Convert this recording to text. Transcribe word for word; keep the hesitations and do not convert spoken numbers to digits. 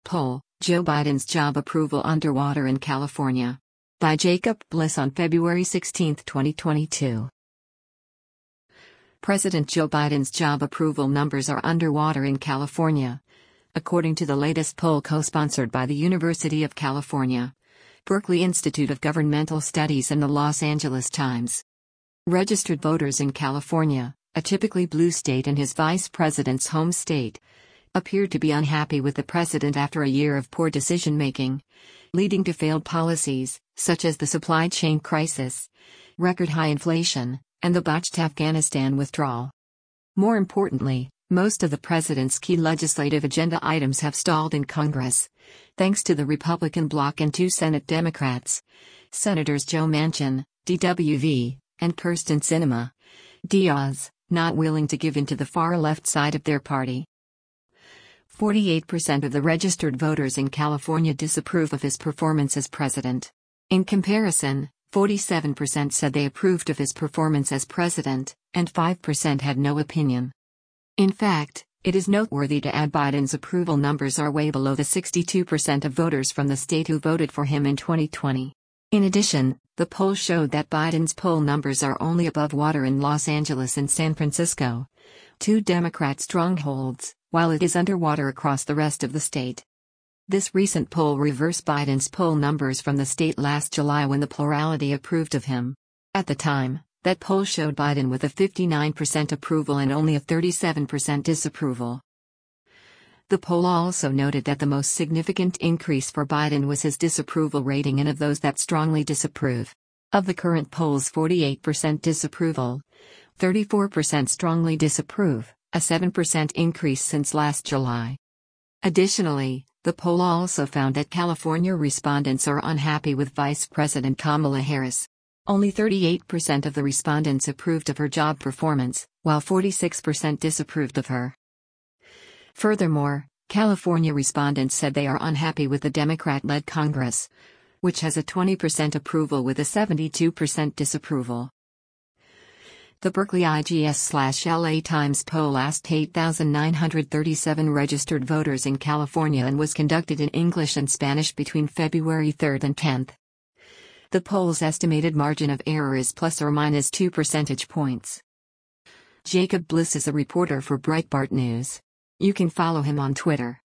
poll, Joe Biden's job approval underwater in California. By Jacob Bliss on February sixteenth, twenty twenty-two. President Joe Biden's job approval numbers are underwater in California, according to the latest poll co-sponsored by the University of California, Berkeley Institute of Governmental Studies and the Los Angeles Times. Registered voters in California, a typically blue state and his vice president's home state, appeared to be unhappy with the president after a year of poor decision-making, leading to failed policies, such as the supply chain crisis, record-high inflation, and the botched Afghanistan withdrawal. More importantly, most of the president's key legislative agenda items have stalled in Congress, thanks to the Republican bloc and two Senate Democrats, Senators Joe Manchin, D W V, and Kyrsten Sinema, Diaz, not willing to give in to the far-left side of their party. forty-eight percent of the registered voters in California disapprove of his performance as president. In comparison, forty-seven percent said they approved of his performance as president, and five percent had no opinion. In fact, it is noteworthy to add Biden's approval numbers are way below the sixty-two percent of voters from the state who voted for him in twenty twenty. In addition, the poll showed that Biden's poll numbers are only above water in Los Angeles and San Francisco, two Democrat strongholds, while it is underwater across the rest of the state. This recent poll reversed Biden's poll numbers from the state last July when the plurality approved of him. At the time, that poll showed Biden with a fifty-nine percent approval and only a thirty-seven percent disapproval. The poll also noted that the most significant increase for Biden was his disapproval rating and of those that strongly disapprove. Of the current polls, forty-eight percent disapproval, thirty-four percent strongly disapprove, a seven percent increase since last July. Additionally, the poll also found that California respondents are unhappy with Vice President Kamala Harris. Only thirty-eight percent of the respondents approved of her job performance, while forty-six percent disapproved of her. Furthermore, California respondents said they are unhappy with the Democrat-led Congress, which has a twenty percent approval with a seventy-two percent disapproval. The Berkeley I G S/L A Times poll asked eight thousand nine hundred thirty-seven registered voters in California and was conducted in English and Spanish between February third and tenth. The poll's estimated margin of error is plus or minus two percentage points. Jacob Bliss is a reporter for Breitbart News. You can follow him on Twitter.